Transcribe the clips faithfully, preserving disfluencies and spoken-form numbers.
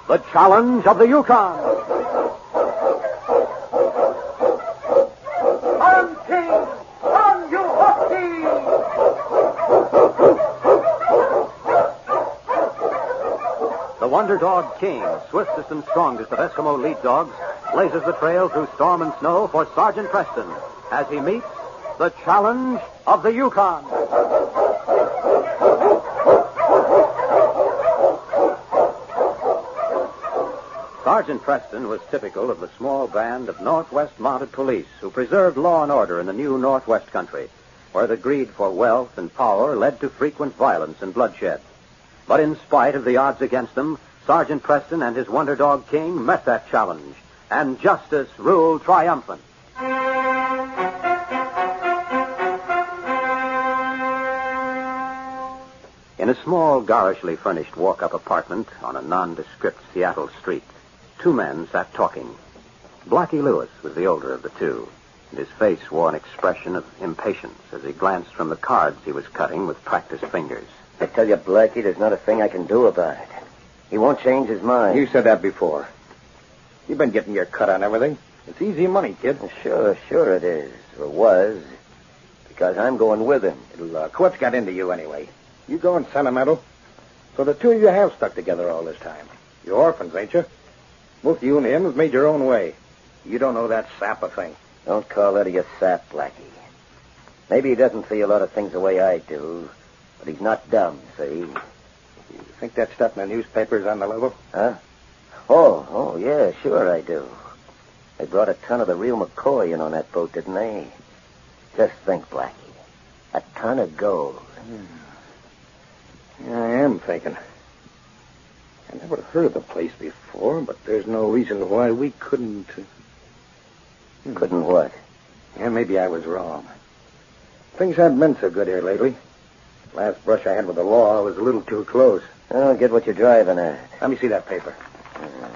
The Challenge of the Yukon. On, King! On, you Husky! The Wonder Dog King, swiftest and strongest of Eskimo lead dogs, blazes the trail through storm and snow for Sergeant Preston as he meets the Challenge of the Yukon. Sergeant Preston was typical of the small band of Northwest Mounted Police who preserved law and order in the new Northwest country, where the greed for wealth and power led to frequent violence and bloodshed. But in spite of the odds against them, Sergeant Preston and his Wonder Dog King met that challenge, and justice ruled triumphant. In a small, garishly furnished walk-up apartment on a nondescript Seattle street, two men sat talking. Blackie Lewis was the older of the two, and his face wore an expression of impatience as he glanced from the cards he was cutting with practiced fingers. I tell you, Blackie, there's not a thing I can do about it. He won't change his mind. You said that before. You've been getting your cut on everything. It's easy money, kid. Sure, sure it is. Or was. Because I'm going with him. Look, what's got into you anyway? You going sentimental? So the two of you have stuck together all this time. You're orphans, ain't you? Both you and him have made your own way. You don't know that sap a thing. Don't call Eddie a sap, Blackie. Maybe he doesn't see a lot of things the way I do, but he's not dumb, see? You think that stuff in the newspaper's on the level? Huh? Oh, oh, yeah, sure I do. They brought a ton of the real McCoy in on that boat, didn't they? Just think, Blackie. A ton of gold. Yeah, I am thinking. I never heard of the place before, but there's no reason why we couldn't... Uh... Hmm. Couldn't what? Yeah, maybe I was wrong. Things haven't been so good here lately. Last brush I had with the law was a little too close. Oh, get what you're driving at. Let me see that paper. Uh,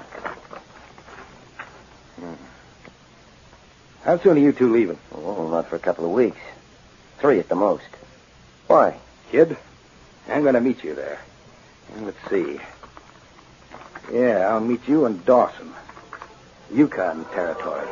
hmm. How soon are you two leaving? Oh, not for a couple of weeks. Three at the most. Why? Kid, I'm going to meet you there. And let's see. Yeah, I'll meet you in Dawson, Yukon Territory.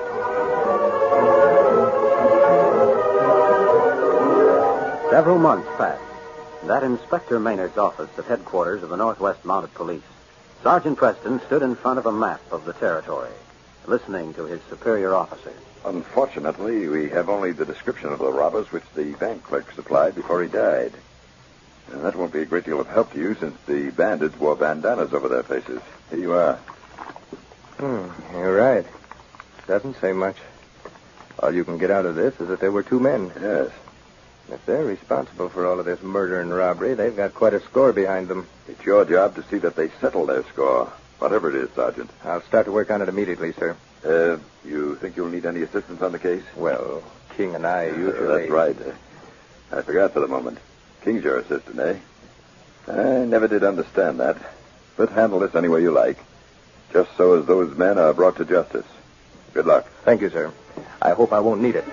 Several months passed. That Inspector Maynard's office at headquarters of the Northwest Mounted Police, Sergeant Preston stood in front of a map of the territory, listening to his superior officer. Unfortunately, we have only the description of the robbers which the bank clerk supplied before he died. And that won't be a great deal of help to you since the bandits wore bandanas over their faces. Here you are. Hmm, you're right. Doesn't say much. All you can get out of this is that there were two men. Yes. If they're responsible for all of this murder and robbery, they've got quite a score behind them. It's your job to see that they settle their score, whatever it is, Sergeant. I'll start to work on it immediately, sir. Uh, you think you'll need any assistance on the case? Well, King and I usually... Uh, that's right. Uh, I forgot for the moment. King's your assistant, eh? I never did understand that. But handle this any way you like. Just so as those men are brought to justice. Good luck. Thank you, sir. I hope I won't need it.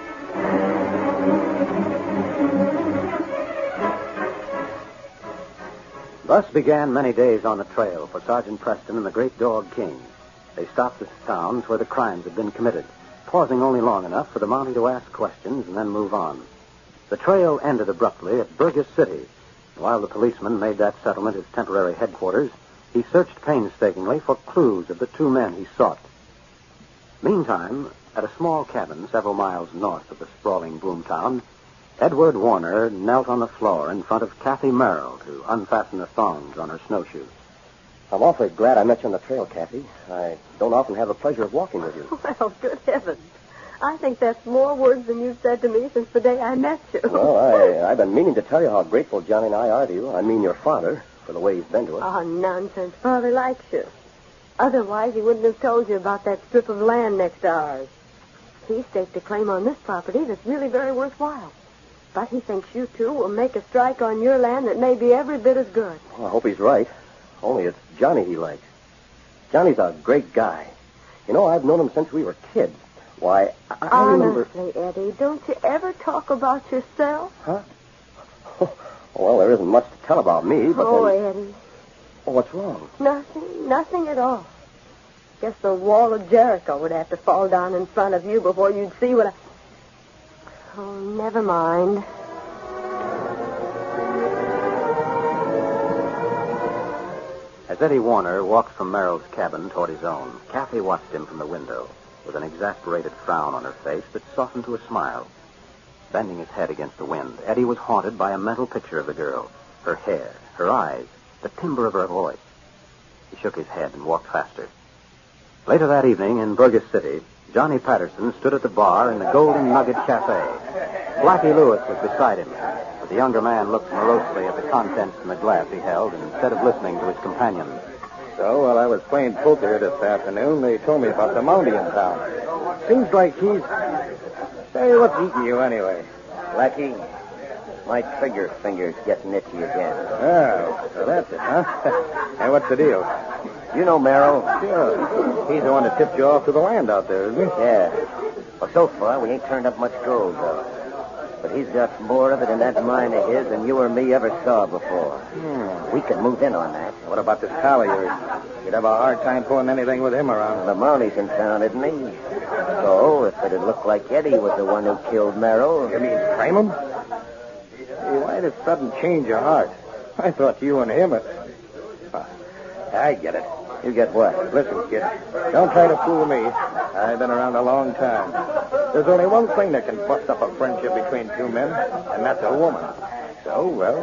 Thus began many days on the trail for Sergeant Preston and the Great Dog King. They stopped at towns where the crimes had been committed, pausing only long enough for the Mountie to ask questions and then move on. The trail ended abruptly at Burgess City. While the policeman made that settlement his temporary headquarters, he searched painstakingly for clues of the two men he sought. Meantime, at a small cabin several miles north of the sprawling boomtown, Edward Warner knelt on the floor in front of Kathy Merrill to unfasten the thongs on her snowshoes. I'm awfully glad I met you on the trail, Kathy. I don't often have the pleasure of walking with you. Well, good heavens. I think that's more words than you've said to me since the day I met you. Well, I, I've been meaning to tell you how grateful Johnny and I are to you. I mean your father, for the way he's been to us. Oh, nonsense. Father likes you. Otherwise, he wouldn't have told you about that strip of land next to ours. He staked a claim on this property that's really very worthwhile. But he thinks you two will make a strike on your land that may be every bit as good. Well, I hope he's right. Only it's Johnny he likes. Johnny's a great guy. You know, I've known him since we were kids. Why, I, I remember... Honestly, Eddie, don't you ever talk about yourself? Huh? Well, there isn't much to tell about me, but Oh, then... Eddie. Oh, what's wrong? Nothing. Nothing at all. Guess the wall of Jericho would have to fall down in front of you before you'd see what I... Oh, never mind. As Eddie Warner walked from Merrill's cabin toward his own, Kathy watched him from the window with an exasperated frown on her face that softened to a smile. Bending his head against the wind, Eddie was haunted by a mental picture of the girl, her hair, her eyes, the timbre of her voice. He shook his head and walked faster. Later that evening in Burgess City, Johnny Patterson stood at the bar in the Golden Nugget Cafe. Blackie Lewis was beside him, but the younger man looked morosely at the contents in the glass he held instead of listening to his companion. So, while I was playing poker this afternoon, they told me about the Mountie in town. Seems like he's... Say, what's eating you anyway? Blackie, my trigger finger's getting itchy again. Oh, so that's it, huh? Hey, what's the deal? You know Merrill? Sure. He's the one that tipped you off to the land out there, isn't he? Yeah. Well, so far, we ain't turned up much gold, though. But he's got more of it in that mine of his than you or me ever saw before. Hmm. We could move in on that. What about this pal of yours? You'd have a hard time pulling anything with him around. The Mountie's in town, isn't he? So, if it'd look like Eddie was the one who killed Merrill... You mean frame him? Hey, why this sudden change of heart? I thought you and him... Had... I get it. You get what? Listen, kid, don't try to fool me. I've been around a long time. There's only one thing that can bust up a friendship between two men, and that's a woman. So, well...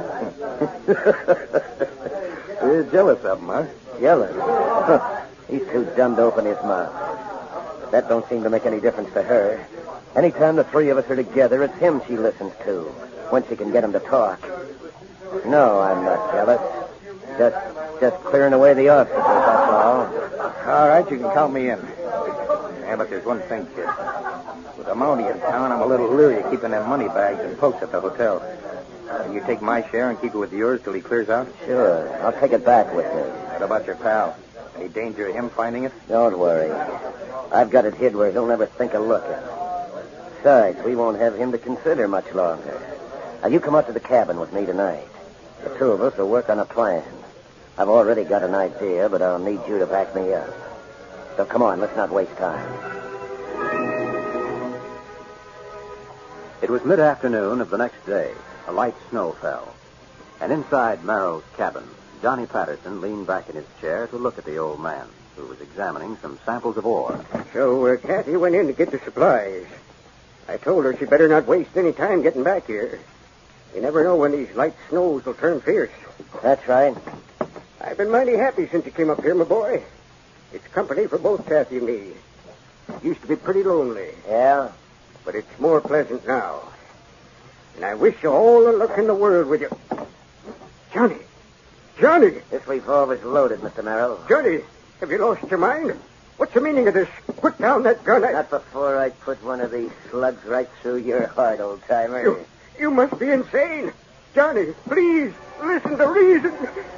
You're jealous of him, huh? Jealous? He's too dumb to open his mouth. That don't seem to make any difference to her. Anytime the three of us are together, it's him she listens to, when she can get him to talk. No, I'm not jealous. Just, just clearing away the obstacles, that's all. All right, you can count me in. Yeah, but there's one thing, kid. With the Mountie in town, I'm a little leery of keeping them money bags and pokes at the hotel. Can you take my share and keep it with yours till he clears out? Sure. I'll take it back with me. What about your pal? Any danger of him finding it? Don't worry. I've got it hid where he'll never think of looking. Besides, we won't have him to consider much longer. Now, you come out to the cabin with me tonight. The two of us will work on a plan. I've already got an idea, but I'll need you to back me up. So come on, let's not waste time. It was mid-afternoon of the next day. A light snow fell. And inside Merrill's cabin, Johnny Patterson leaned back in his chair to look at the old man, who was examining some samples of ore. So uh, Kathy went in to get the supplies. I told her she better not waste any time getting back here. You never know when these light snows will turn fierce. That's right. I've been mighty happy since you came up here, my boy. It's company for both Kathy and me. It used to be pretty lonely. Yeah? But it's more pleasant now. And I wish you all the luck in the world with you. Johnny! Johnny! This revolver's loaded, Mister Merrill. Johnny, have you lost your mind? What's the meaning of this? Put down that gun. I... Not before I put one of these slugs right through your heart, old-timer. You, you must be insane. Johnny, please, listen to reason.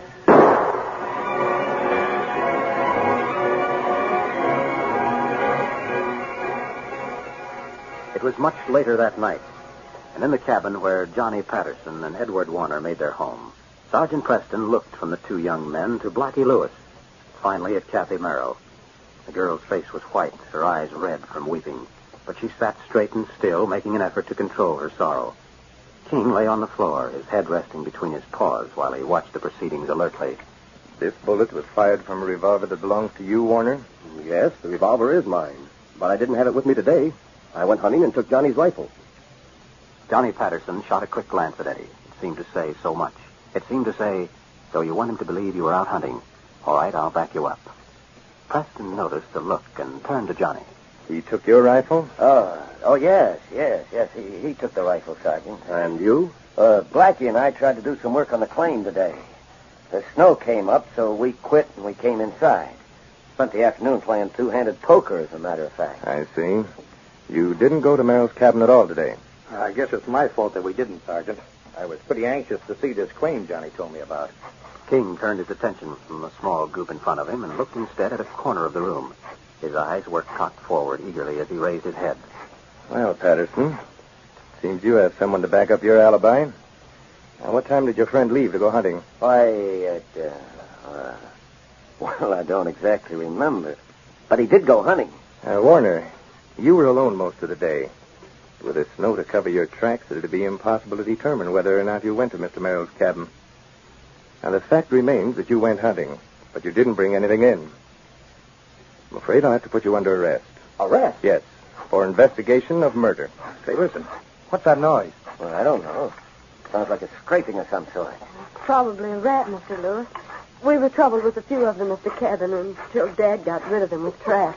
It was much later that night, and in the cabin where Johnny Patterson and Edward Warner made their home, Sergeant Preston looked from the two young men to Blackie Lewis, finally at Kathy Merrill. The girl's face was white, her eyes red from weeping, but she sat straight and still, making an effort to control her sorrow. King lay on the floor, his head resting between his paws while he watched the proceedings alertly. This bullet was fired from a revolver that belongs to you, Warner? Yes, the revolver is mine, but I didn't have it with me today. I went hunting and took Johnny's rifle. Johnny Patterson shot a quick glance at Eddie. It seemed to say so much. It seemed to say, so you want him to believe you were out hunting. All right, I'll back you up. Preston noticed the look and turned to Johnny. He took your rifle? Oh, oh yes, yes, yes. He, he took the rifle, Sergeant. And you? Uh, Blackie and I tried to do some work on the claim today. The snow came up, so we quit and we came inside. Spent the afternoon playing two-handed poker, as a matter of fact. I see. You didn't go to Merrill's cabin at all today. I guess it's my fault that we didn't, Sergeant. I was pretty anxious to see this claim Johnny told me about. King turned his attention from the small group in front of him and looked instead at a corner of the room. His eyes were cocked forward eagerly as he raised his head. Well, Patterson, seems you have someone to back up your alibi. Now, what time did your friend leave to go hunting? Why, uh, uh, well, I don't exactly remember. But he did go hunting. Uh, Warner, you were alone most of the day. With the snow to cover your tracks, it'd be impossible to determine whether or not you went to Mister Merrill's cabin. Now, the fact remains that you went hunting, but you didn't bring anything in. I'm afraid I'll have to put you under arrest. Arrest? Yes, for investigation of murder. Say, listen. What's that noise? Well, I don't know. Sounds like a scraping of some sort. Probably a rat, Mister Lewis. We were troubled with a few of them at the cabin until Dad got rid of them with traps.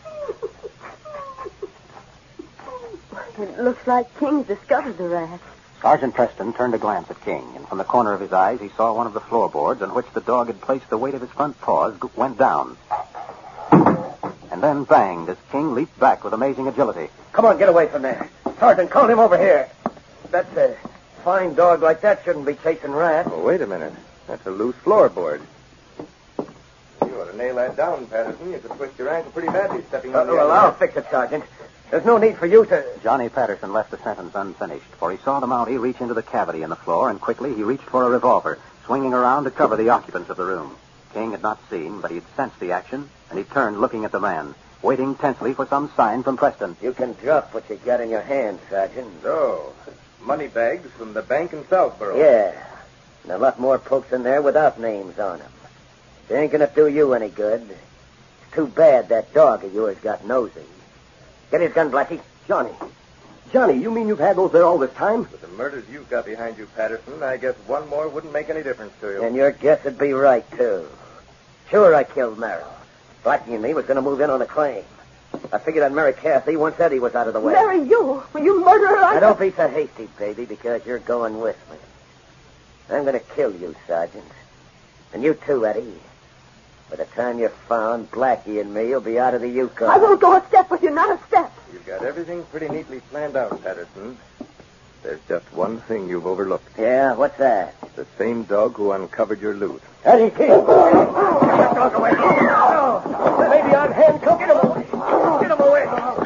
It looks like King's discovered the rat. Sergeant Preston turned a glance at King, and from the corner of his eyes he saw one of the floorboards on which the dog had placed the weight of his front paws g- went down. And then banged as King leaped back with amazing agility. Come on, get away from there. Sergeant, call him over here. That's a fine dog like that shouldn't be chasing rats. Oh, wait a minute. That's a loose floorboard. You ought to nail that down, Patterson. You could twist your ankle pretty badly stepping Uh, on the well, other I'll end. fix it, Sergeant. There's no need for you to... Johnny Patterson left the sentence unfinished, for he saw the Mountie reach into the cavity in the floor, and quickly he reached for a revolver, swinging around to cover the occupants of the room. King had not seen, but he had sensed the action, and he turned looking at the man, waiting tensely for some sign from Preston. You can drop what you got in your hand, Sergeant. So, money bags from the bank in Southborough. Yeah. And a lot more pokes in there without names on them. They ain't gonna do you any good. It's too bad that dog of yours got nosy. Get his gun, Blackie. Johnny. Johnny, you mean you've had those there all this time? With the murders you've got behind you, Patterson, I guess one more wouldn't make any difference to you. And your guess would be right, too. Sure, I killed Merrill. Blackie and me was gonna move in on a claim. I figured I'd marry Kathy once Eddie was out of the way. Marry you? Will you murder her? Now, don't be so hasty, baby, because you're going with me. I'm going to kill you, Sergeant. And you too, Eddie. By the time you're found, Blackie and me will be out of the Yukon. I won't go a step with you, not a step. You've got everything pretty neatly planned out, Patterson. There's just one thing you've overlooked. Yeah, what's that? The same dog who uncovered your loot. Eddie, King. Get that dog away. Oh, maybe I'm handcuffed. Get him away. Get him away.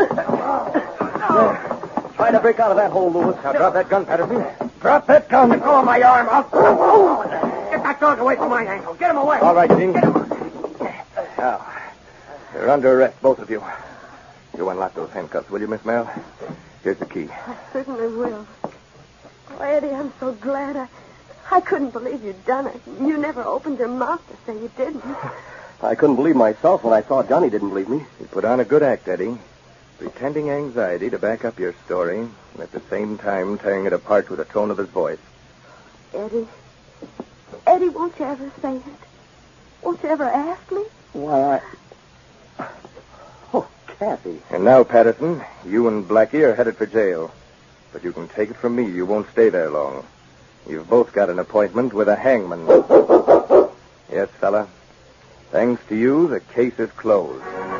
Try to break out of that hole, Lewis. Now, drop that gun, Patterson. Drop that gun. Let go of my arm. I'll... Get that dog away from my ankle. Get him away. All right, King. Get him. Now, you're under arrest, both of you. You unlock those handcuffs, will you, Miss Merrill? Here's the key. I certainly will. Oh, Eddie, I'm so glad. I, I couldn't believe you'd done it. You never opened your mouth to say you didn't. I couldn't believe myself when I saw Johnny didn't believe me. You put on a good act, Eddie. Pretending anxiety to back up your story, and at the same time tearing it apart with the tone of his voice. Eddie, Eddie, won't you ever say it? Won't you ever ask me? Why, I... Oh, Kathy. And now, Patterson, you and Blackie are headed for jail. But you can take it from me, you won't stay there long. You've both got an appointment with a hangman. Yes, fella. Thanks to you, the case is closed.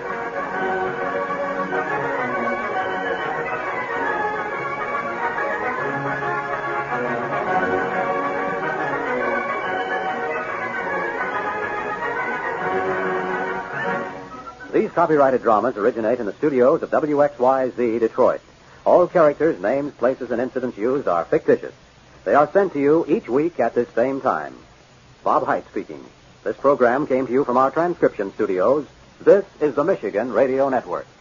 These copyrighted dramas originate in the studios of W X Y Z Detroit. All characters, names, places, and incidents used are fictitious. They are sent to you each week at this same time. Bob Height speaking. This program came to you from our transcription studios. This is the Michigan Radio Network.